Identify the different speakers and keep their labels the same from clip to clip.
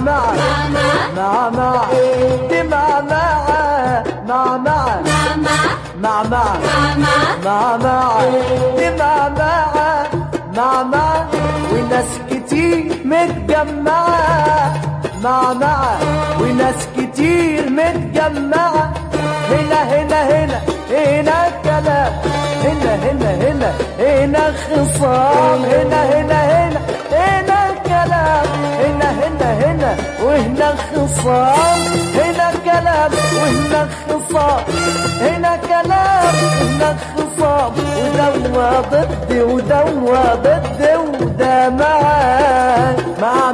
Speaker 1: وناس كتير متجمعة معمعة وناس كتير متجمعة هنا هنا هنا هنا كلام هنا هنا هنا هنا خصام هنا هنا هنا هنا كلام هنا هنا هنا وهنا خصام هنا كلام وهنا خصام هنا كلام وهنا خصام ودوا ضدي ودوا ضدي وده معاه مع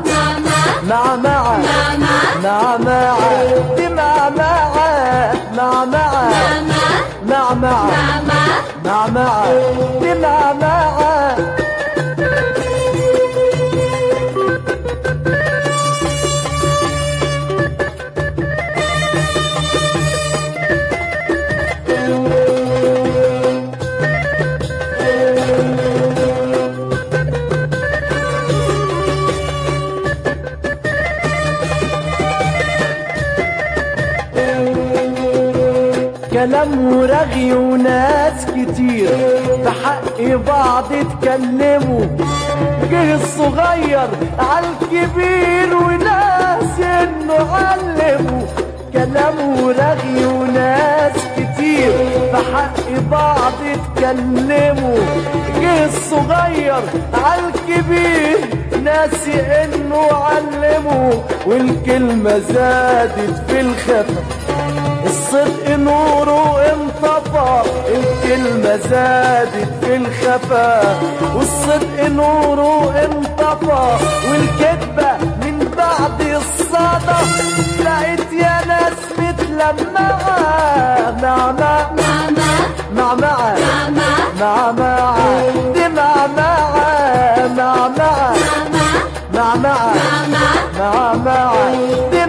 Speaker 1: دي مع دي كلام ورغي وناس كتير بحق بعض اتكلموا جه الصغير عالكبير وناس انه علموا كلام ورغي وناس كتير بحق بعض اتكلموا جه الصغير عالكبير ناسي انه علموا والكلمة زادت في الخفا الصدق نوره انطفى الكلمة زادت في الخفا والصدق نوره انطفى والكذبة من بعد الصدى لقيت يا ناس متلمعة دي دي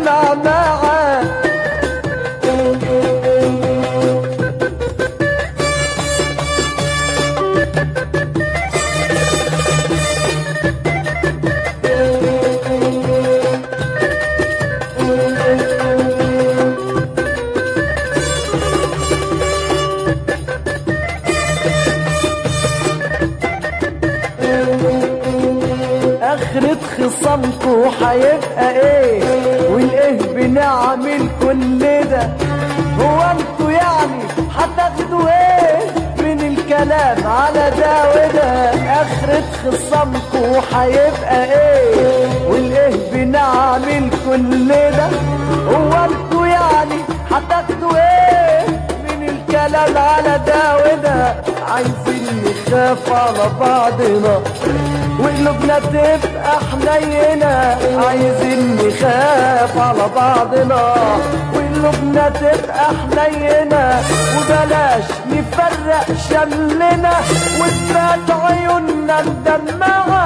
Speaker 1: آخرة خصامكوا هيبقى ايه والايه بنعمل كل ده هو انتوا يعني هتاخدوا ايه من الكلام على ده وده آخرة خصامكوا هيبقى ايه والايه بنعمل كل ده هو انتوا يعني هتاخدوا ايه من الكلام على ده وده عايزين نخاف على بعضنا وقلوبنا تبقى حنينة عايزين نخاف على بعضنا وقلوبنا تبقى حنينة وبلاش نفرق شملنا وتبات عيوننا مدمعة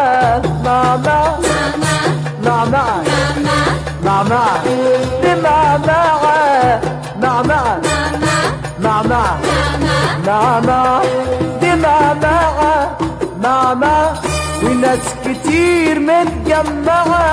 Speaker 1: وناس كتير متجمعة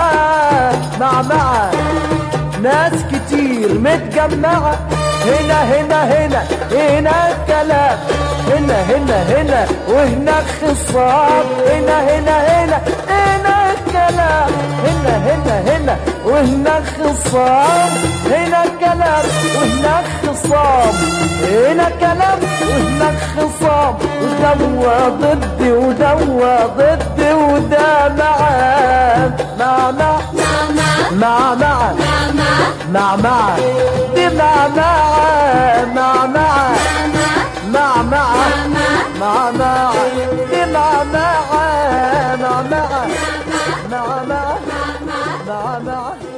Speaker 1: ناس كتير متجمعة هنا هنا هنا هنا كلام هنا هنا هنا وهنا خصام هنا هنا هنا هنا كلام هنا هنا هنا وهنا خصام هنا كلام وهنا خصام هنا كلام وهنا خصام ودوا ضدي ودوا ضدي وده معاه دي دي